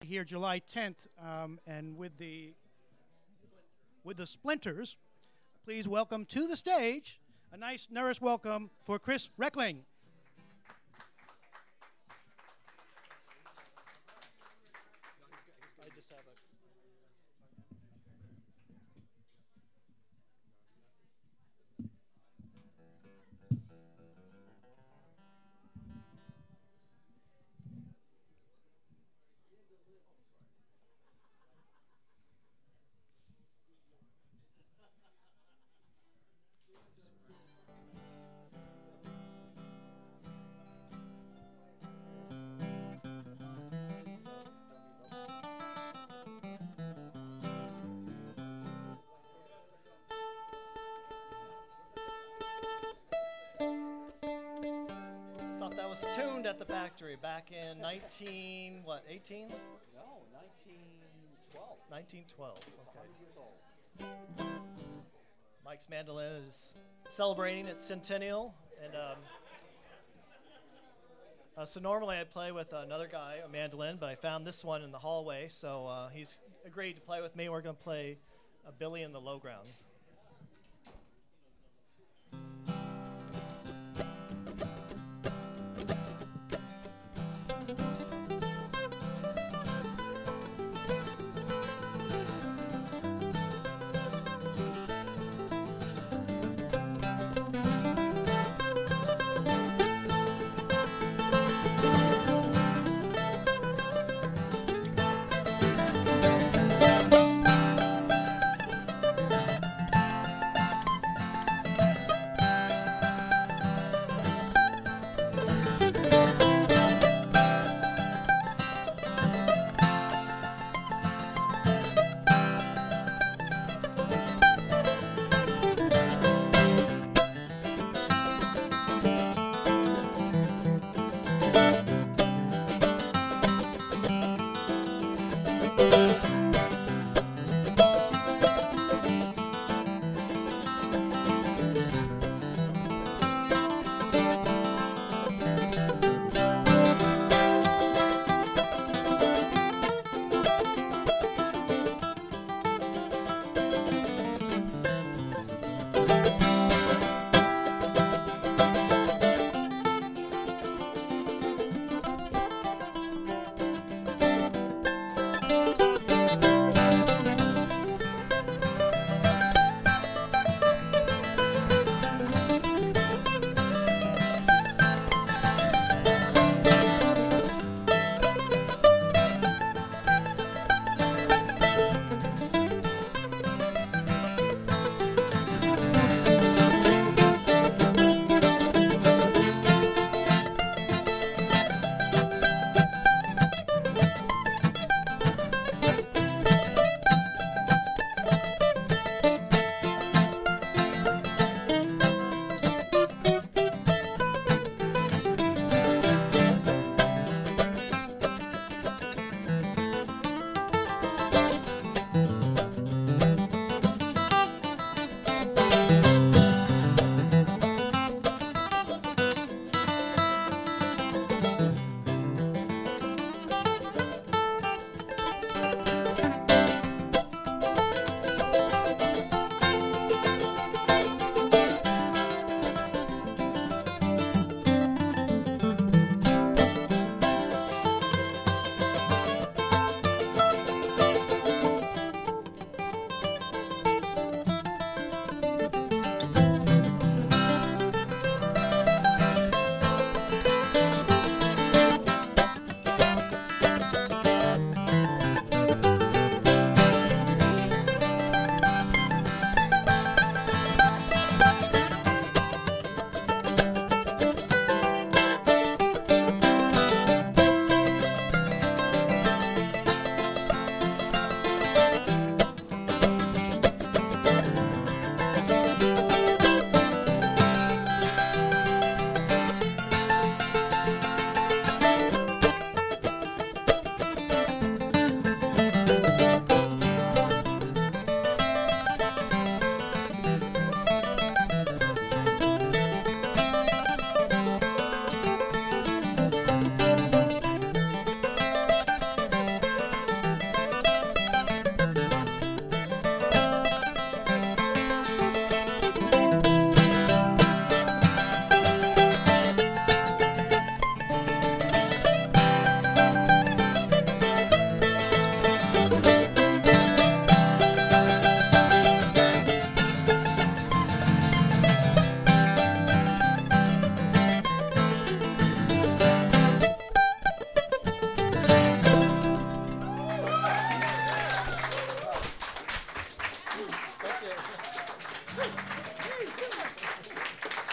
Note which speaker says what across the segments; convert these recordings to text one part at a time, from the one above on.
Speaker 1: here July 10th, and with the Splinters, please welcome to the stage a nice, nourished welcome for Chris Reckling.
Speaker 2: That was tuned at the factory back in 18?
Speaker 3: No, 1912.
Speaker 2: 1912.
Speaker 3: It's
Speaker 2: Okay.
Speaker 3: 100 years old.
Speaker 2: Mike's mandolin is celebrating its centennial, and so normally I play with another guy, a mandolin, but I found this one in the hallway, so he's agreed to play with me. We're going to play Billy in the Low Ground.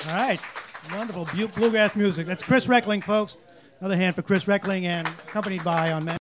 Speaker 1: All right. Wonderful bluegrass music. That's Chris Reckling, folks. Another hand for Chris Reckling, and accompanied by on